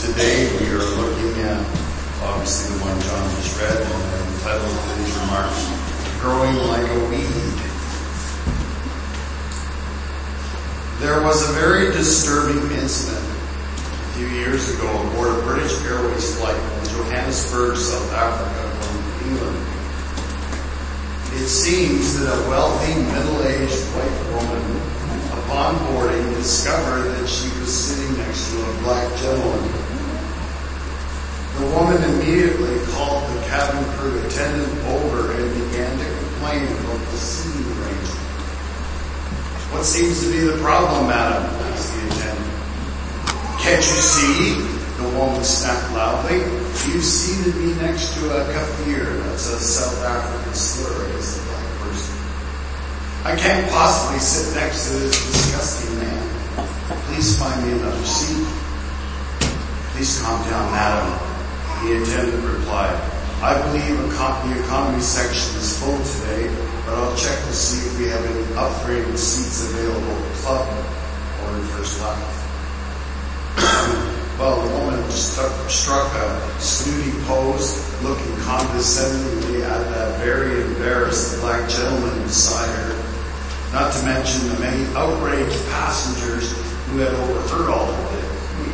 Today we are looking at, obviously, the one John just read, and the title of today's remarks, Growing Like a Weed. There was a very disturbing incident a few years ago aboard a British Airways flight from Johannesburg, South Africa, going to England. It seems that a wealthy, middle-aged white woman, upon boarding, discovered that she was sitting next to a black gentleman. The woman immediately called the cabin crew attendant over and began to complain about the seating arrangement. "What seems to be the problem, madam?" asked the attendant. "Can't you see?" the woman snapped loudly. "You seated me next to a Kafir," that's a South African slur against a black person. "I can't possibly sit next to this disgusting man. Please find me another seat." "Please calm down, madam," the attendant replied. "I believe the economy section is full today, but I'll check to see if we have any upgraded seats available at club or in first class." Well, the woman struck a snooty pose, looking condescendingly at that very embarrassed black gentleman beside her, not to mention the many outraged passengers who had overheard all of this.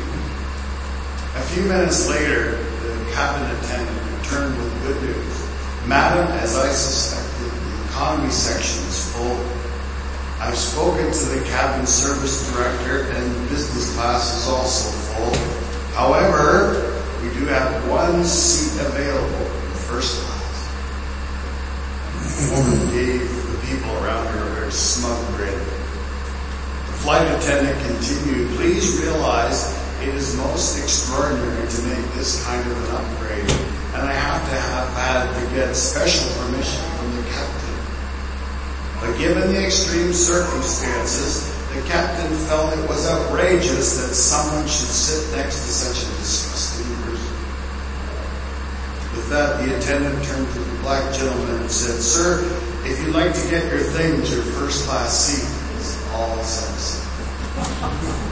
A few minutes later, the cabin attendant returned with good news. "Madam, as I suspected, the economy section is full. I've spoken to the cabin service director and the business class is also full. However, we do have one seat available in first class." The woman gave the people around her a very smug grin. The flight attendant continued, "Please realize it is most extraordinary to make this kind of an upgrade, and I have had to get special permission from the captain. But given the extreme circumstances, the captain felt it was outrageous that someone should sit next to such a disgusting person." With that, the attendant turned to the black gentleman and said, "Sir, if you'd like to get your things, your first class seat is all set aside."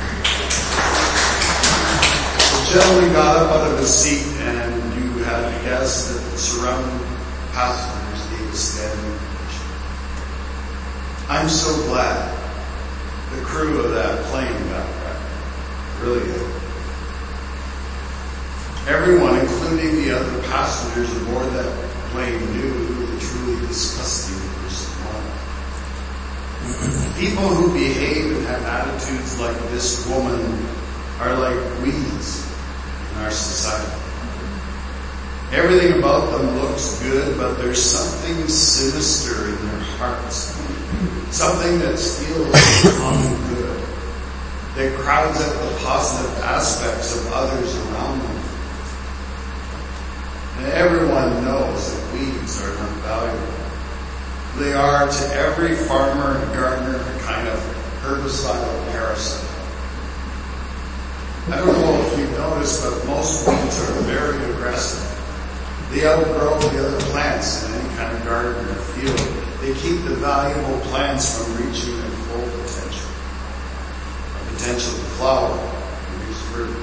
The gentleman got up out of his seat, and you had to guess that the surrounding passengers gave a standing ovation. I'm so glad the crew of that plane got back. Really good. Everyone, including the other passengers aboard that plane, knew who the truly disgusting person was. People who behave and have attitudes like this woman are like weeds in our society. Everything about them looks good, but there's something sinister in their hearts. Something that steals the common good, that crowds out the positive aspects of others around them. And everyone knows that weeds are not valuable. They are to every farmer and gardener a kind of herbicidal parasite. I don't know if you've noticed, but most weeds are very aggressive. They outgrow the other plants in any kind of garden or field. They keep the valuable plants from reaching their full potential. A potential to flower and produce fruit.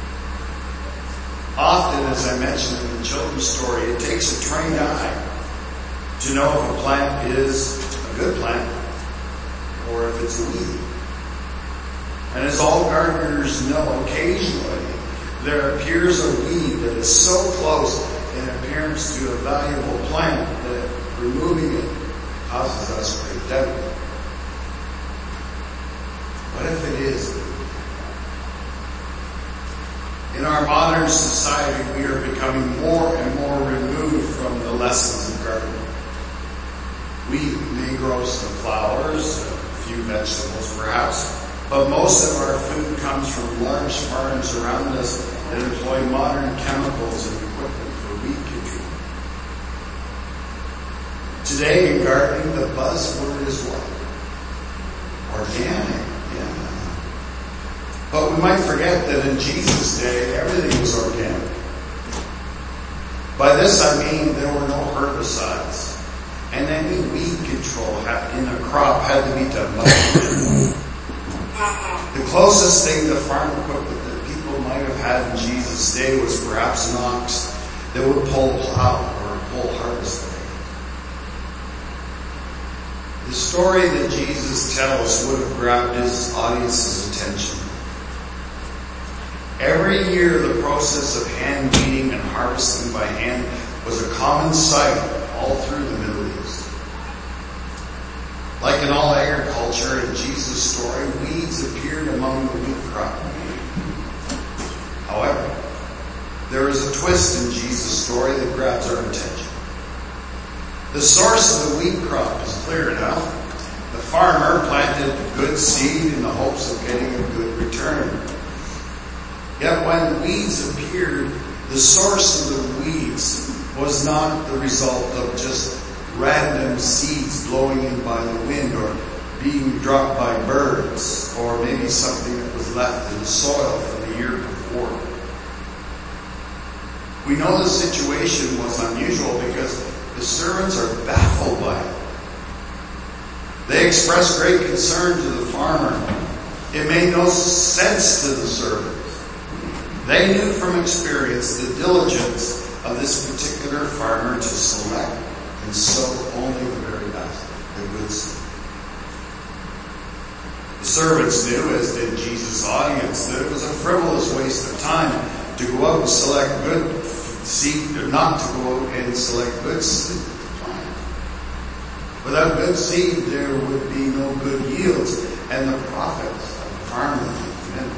Often, as I mentioned in the children's story, it takes a trained eye to know if a plant is a good plant or if it's a weed. And as all gardeners know, occasionally there appears a weed that is so close in appearance to a valuable plant that removing it causes us great doubt. What if it is? In our modern society, we are becoming more and more removed from the lessons of gardening. We may grow some flowers, a few vegetables perhaps, but most of our food comes from large farms around us that employ modern chemicals and equipment for weed control. Today in gardening, the buzzword is what? Organic. Yeah. But we might forget that in Jesus' day, everything was organic. By this I mean there were no herbicides, and any weed control in a crop had to be done by hand. The closest thing to farm equipment that people might have had in Jesus' Jesus' day was perhaps an ox that would pull plow or pull harvest. The story that Jesus tells would have grabbed his audience's attention. Every year, the process of hand weeding and harvesting by hand was a common sight all through the Middle East. Like in all agriculture, in Jesus' story, weeds appeared among the wheat crop. However, there is a twist in Jesus' story that grabs our attention. The source of the wheat crop is clear enough. The farmer planted good seed in the hopes of getting a good return. Yet when weeds appeared, the source of the weeds was not the result of just random seeds blowing in by the wind or being dropped by birds, or maybe something that was left in the soil from the year before. We know the situation was unusual because the servants are baffled by it. They express great concern to the farmer. It made no sense to the servants. They knew from experience the diligence of this particular farmer to select and sow only the very best, the good seed. The servants knew, as did Jesus' audience, that it was a frivolous waste of time to go out and select good seed, or not to go out and select good seed. Without good seed, there would be no good yields, and the profits of the farmer would diminish.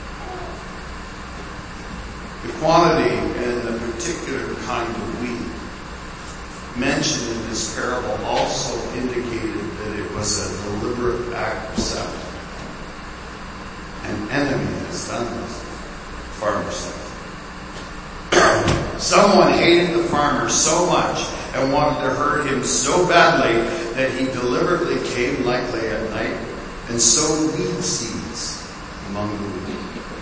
The quantity and the particular kind of wheat mentioned in this parable also indicated that it was a deliberate act of theft. An enemy has done this, the farmer said. Someone hated the farmer so much and wanted to hurt him so badly that he deliberately came, likely at night, and sowed weed seeds among the wheat.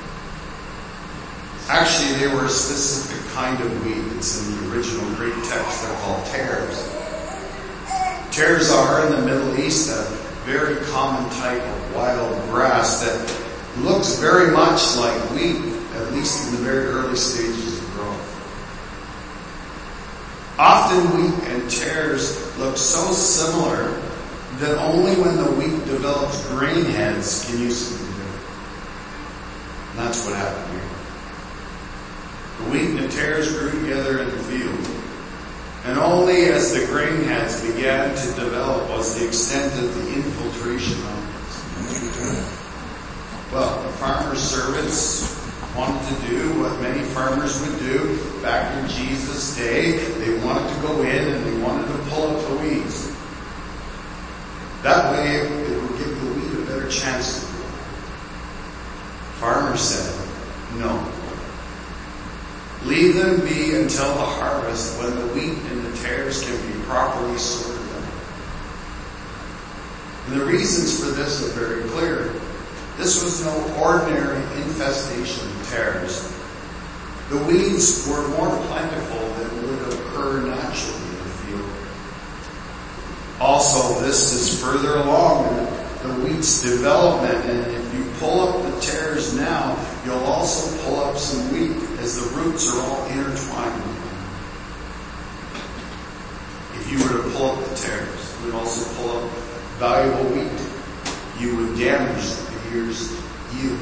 Actually, they were a specific kind of wheat that's in the original Greek text. They're called tares. Tares are, in the Middle East, a very common type of wild grass that looks very much like wheat, at least in the very early stages of growth. Often wheat and tares look so similar that only when the wheat develops grain heads can you see the difference. And that's what happened here. The wheat and the tares grew together in the field. And only as the grain heads began to develop was the extent of the infiltration of it. Well, the farmer's servants wanted to do what many farmers would do back in Jesus' day. They wanted to go in and they wanted to pull up the weeds. That way it would give the wheat a better chance to grow. Farmer said, no. Leave them be until the harvest, when the wheat and the tares can be properly sorted out. And the reasons for this are very clear. This was no ordinary infestation of tares. The weeds were more plentiful than would occur naturally in the field. Also, this is further along in the wheat's development, and if you pull up the tares now, you'll also pull up some wheat, as the roots are all intertwined. If you were to pull up the tares, you would also pull up valuable wheat. You would damage the year's yield.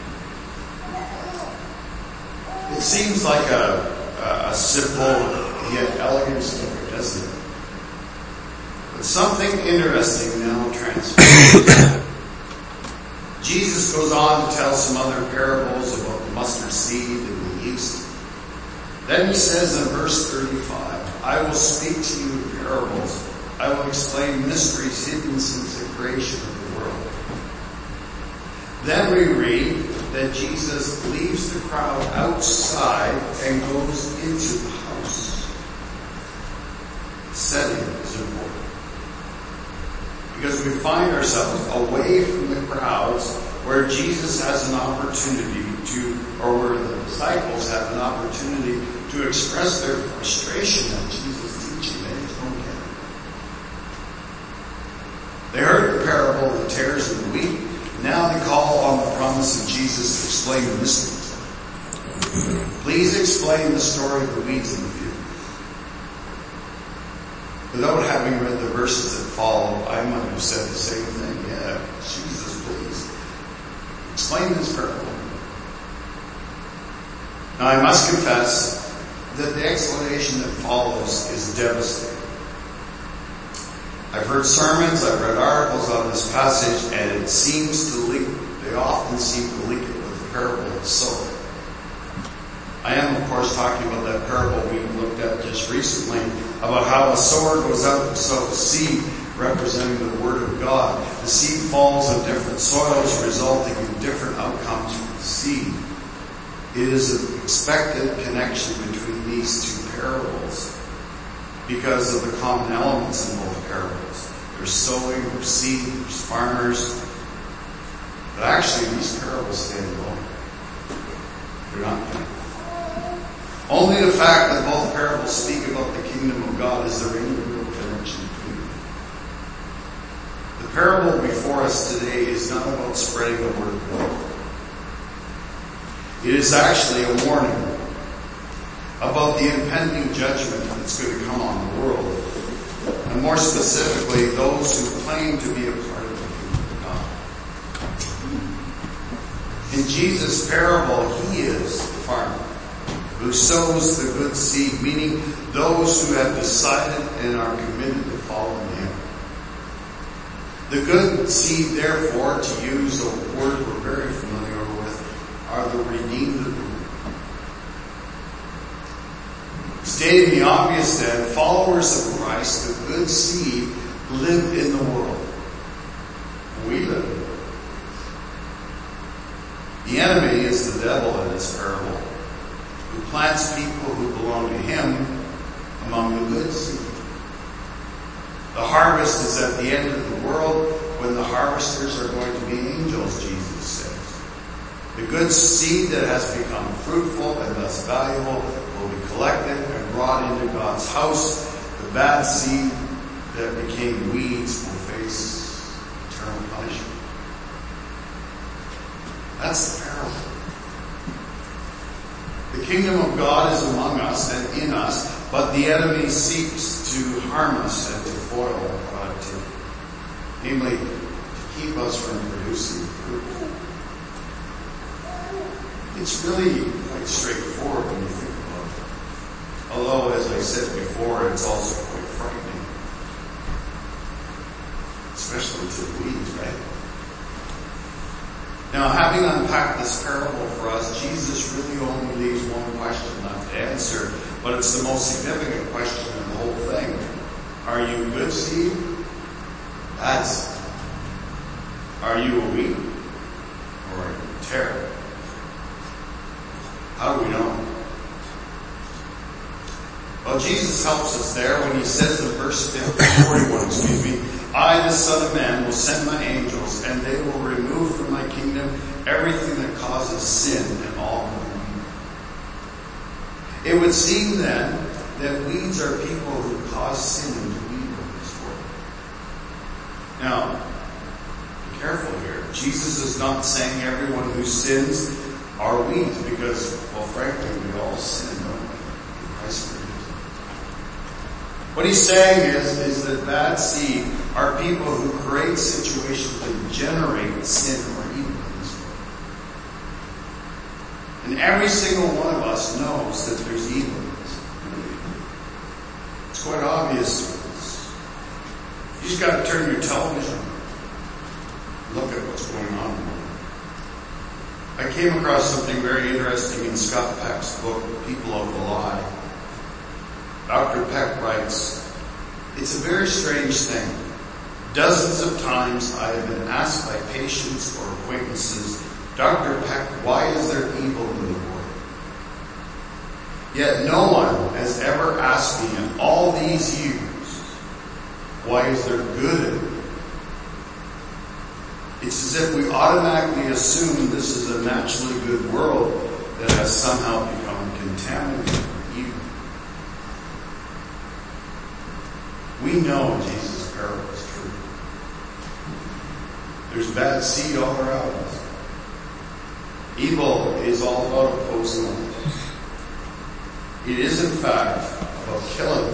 It seems like a simple yet elegant story, doesn't it? But something interesting now transpires. Jesus goes on to tell some other parables about the mustard seed and the yeast. Then he says in verse 35, I will speak to you in parables. I will explain mysteries hidden since the creation of the world. Then we read that Jesus leaves the crowd outside and goes into the house. The setting is important. Because we find ourselves away from the crowds where Jesus has an opportunity to, or where the disciples have an opportunity to express their frustration at Jesus' teaching that he's don't get. They heard the parable of the tares and the wheat. Now they call on the promise of Jesus to explain the mysteries. Please explain the story of the weeds in the field. Without having read the verses that follow, I might have said the same thing. Yeah, Jesus, please. Explain this parable. Now I must confess that the explanation that follows is devastating. I've heard sermons, I've read articles on this passage, and they often seem to link it with the parable of the sower. I am, of course, talking about that parable we looked at just recently about how a sower goes out to sow a seed representing the Word of God. The seed falls on different soils, resulting in different outcomes for the seed. It is an expected connection between these two parables because of the common elements in both parables. There's sowing, there's seed, there's farmers. But actually, these parables stand alone. They're not connected. Only the fact that both parables speak about the kingdom of God is there any real connection between them. The parable before us today is not about spreading the word of God. It is actually a warning about the impending judgment that's going to come on the world, and more specifically, those who claim to be a part of the kingdom of God. In Jesus' parable, he is the farmer who sows the good seed, meaning those who have decided and are committed to following him. The good seed, therefore, to use a word we're very familiar with, are the redeemed of the world. Stating the obvious then, followers of Christ, the good seed, live in the world. We live in the world. The enemy is the devil in this parable, who plants people who belong to him among the good seed. The harvest is at the end of the world when the harvesters are going to be angels, Jesus says. The good seed that has become fruitful and thus valuable will be collected and brought into God's house. The bad seed that became weeds will face eternal punishment. That's the parable. The kingdom of God is among us and in us, but the enemy seeks to harm us and to foil our productivity. Namely, to keep us from producing fruit. It's really quite straightforward when you think about it. Although, as I said before, it's also quite frightening. Especially to the weeds, right? Now, having unpacked this parable for us, Jesus really only leaves one question left to answer, but it's the most significant question in the whole thing. Are you good seed? Bad seed? Are you a wheat? Or are you tare? How do we know? Well, Jesus helps us there when he says in verse 41, I, the Son of Man, will send my angels, and they will remove from my kingdom everything that causes sin and all evil. It would seem then that weeds are people who cause sin and evil in this world. Now, be careful here. Jesus is not saying everyone who sins are weeds, because, well, frankly, we all sin, don't we? Christ forgives. What he's saying is that bad seed are people who create situations that generate sin or evil in this world. And every single one of us knows that there's evil in this world. It's quite obvious to us. You just got to turn your television on. Look at what's going on in the world. I came across something very interesting in Scott Peck's book, People of the Lie. Dr. Peck writes, it's a very strange thing. Dozens of times I have been asked by patients or acquaintances, Dr. Peck, why is there evil in the world? Yet no one has ever asked me in all these years, why is there good in it? It's as if we automatically assume this is a naturally good world that has somehow become contaminated with evil. We know Jesus' parable is true. There's bad seed all around us. Evil is all about opposing light. It is in fact about killing.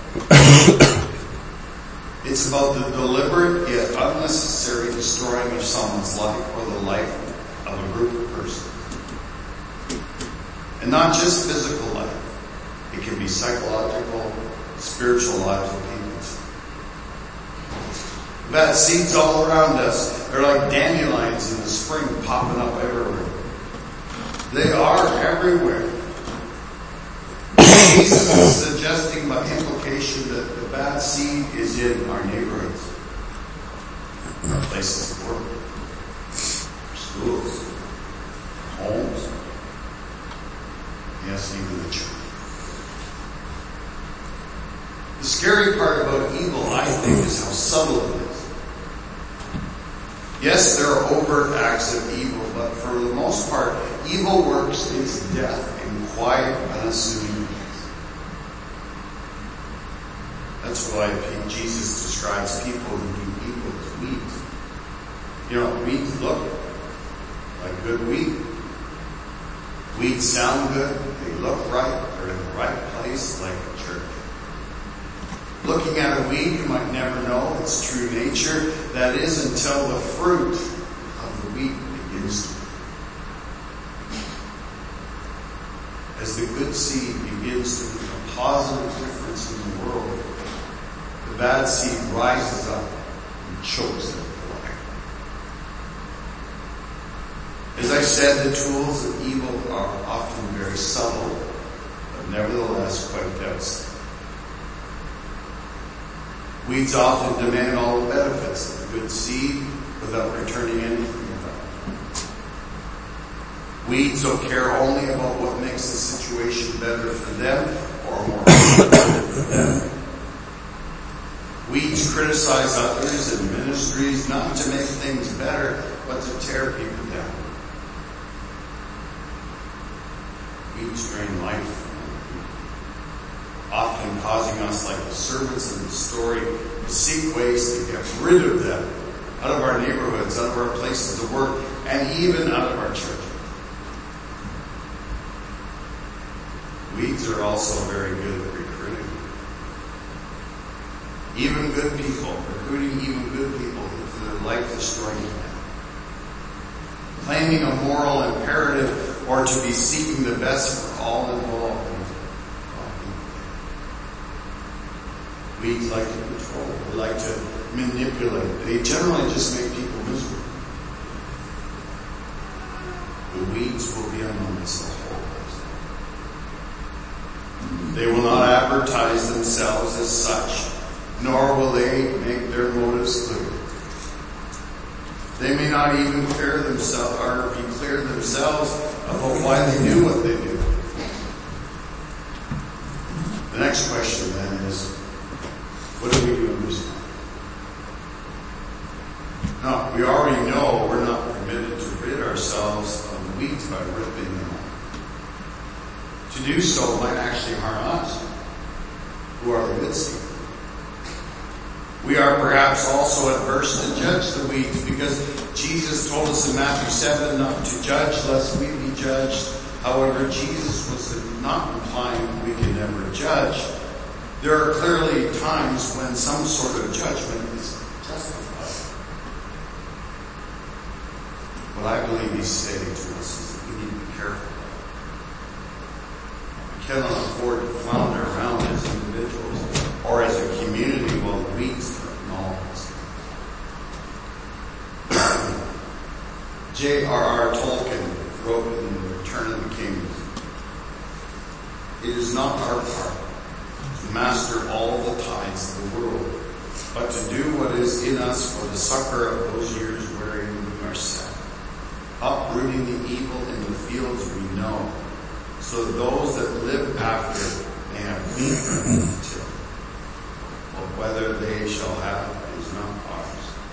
It's about the deliberate yet unnecessary destroying of someone's life or the life of a group of persons. And not just physical life. It can be psychological, spiritual lives of people. Bad seeds all around us. They're like dandelions in the spring popping up everywhere. They are everywhere. Jesus is suggesting by implication that the bad seed is in our neighborhoods, our places of work, our schools, homes, yes, even the church. The scary part about evil, I think, is how subtle it is. Yes, there are overt acts of evil, but for the most part, evil works its death in quiet, unassuming ways. That's why Jesus describes people who do evil as weeds. You know, weeds look like good wheat. Weeds sound good. They look right. They're in the right place, like a church. Looking at a weed, you might never know its true nature. That is until the fruit of the wheat begins to grow. As the good seed begins to make a positive difference in the world, the bad seed rises up and chokes it away. As I said, the tools of evil are often very subtle, but nevertheless quite devastating. Weeds often demand all the benefits of the good seed without returning anything about it. Weeds don't care only about what makes the situation better for them or more for them. Weeds criticize others and ministries not to make things better, but to tear people down. Weeds drain life from people, often causing us, like the servants in the story, to seek ways to get rid of them out of our neighborhoods, out of our places of work, and even out of our churches. Weeds are also very good at recruiting. Even good people, recruiting even good people into their life-destroying plan. Claiming a moral imperative or to be seeking the best for all involved. Weeds like to control. They like to manipulate. They generally just make people miserable. The weeds will be amongst the whole place. They will not advertise themselves as such, nor will they make their motives clear. They may not even clear themselves or be clear themselves about why they do what they do. The next question then is, what do we do in response? No, we already know we're not permitted to rid ourselves of the weeds by ripping them off. To do so might actually harm us, who are the good seed. We are perhaps also adverse to judge the weeds because Jesus told us in Matthew 7 not to judge lest we be judged. However, Jesus was not implying we can never judge. There are clearly times when some sort of judgment is justified. What I believe he's saying to us is that we need to be careful. We cannot afford to flounder around as individuals or as a community while the weeds threaten all of us. J.R.R. Tolkien wrote in The Return of the King, "It is not our part to master all the tides of the world, but to do what is in us for the succor of those years wherein we are set, uprooting the evil in the fields we know, so that those that live after may have meat to till. But whether they shall have is not ours.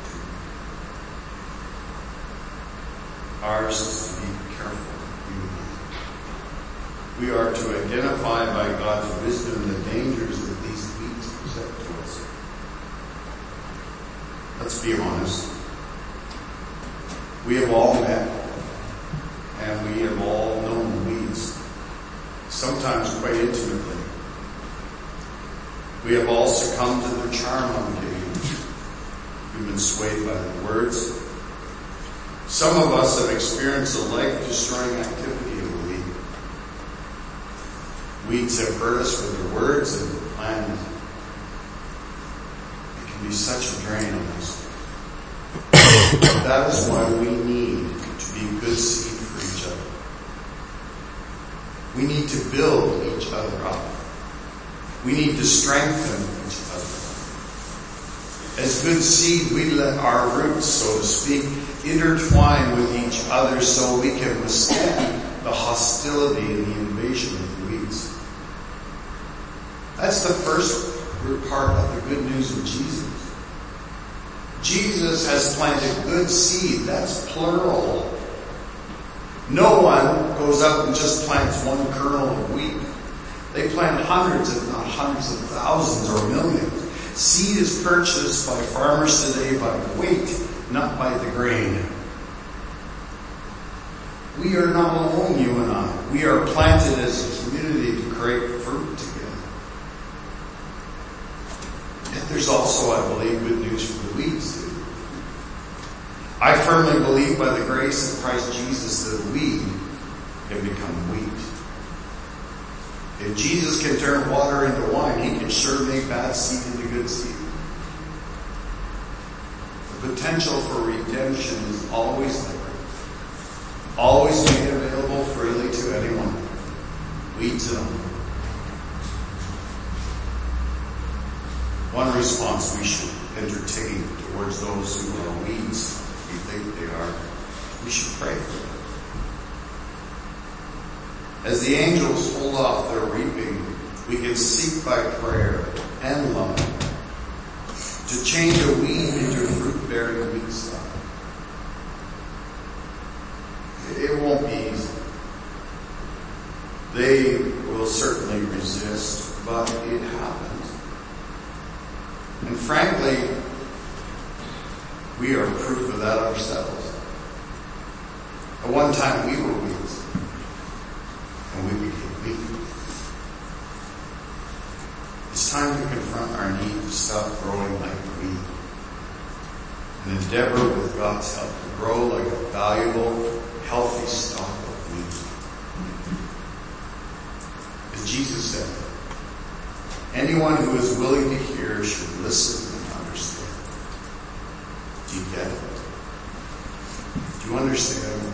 Ours is to be careful. We are to identify by God's wisdom the dangers that these weeds present to us. Let's be honest. We have all met and we have all known weeds. sometimes quite intimately. We have all succumbed to their charm on occasion. We've been swayed by their words. Some of us have experienced a life-destroying activity of the weed. Weeds have hurt us with their words and plans. It can be such a drain on us. That is why we need to be good seed for each other. We need to build each other up. We need to strengthen each other. As good seed, we let our roots, so to speak, intertwine with each other so we can withstand the hostility and the invasion of the weeds. That's the first part of the good news of Jesus. Jesus has planted good seed. That's plural. No one goes up and just plants one kernel of wheat. They plant hundreds, if not hundreds of thousands or millions. Seed is purchased by farmers today by the weight, not by the grain. We are not alone, you and I. We are planted as a community to create fruit together. Yet there's also, I believe, good news for the weeds too. I firmly believe by the grace of Christ Jesus that weed can become wheat. If Jesus can turn water into wine, he can sure make bad seed into good seed. The potential for redemption is always there. Always made available freely to anyone. Weeds and all. One response we should entertain towards those who are weeds, we think they are, we should pray for them. As the angels hold off their reaping, we can seek by prayer and love to change a weed into fruit-bearing wheat stock. It won't be easy. They will certainly resist, but it happens. And frankly, we are proof of that ourselves. At one time we were weeds, and we became wheat. It's time to confront our need to stop growing like wheat and endeavor with God's help to grow like a valuable, healthy stock of wheat. As Jesus said, anyone who is willing to hear should listen and understand. Do you get it? Do you understand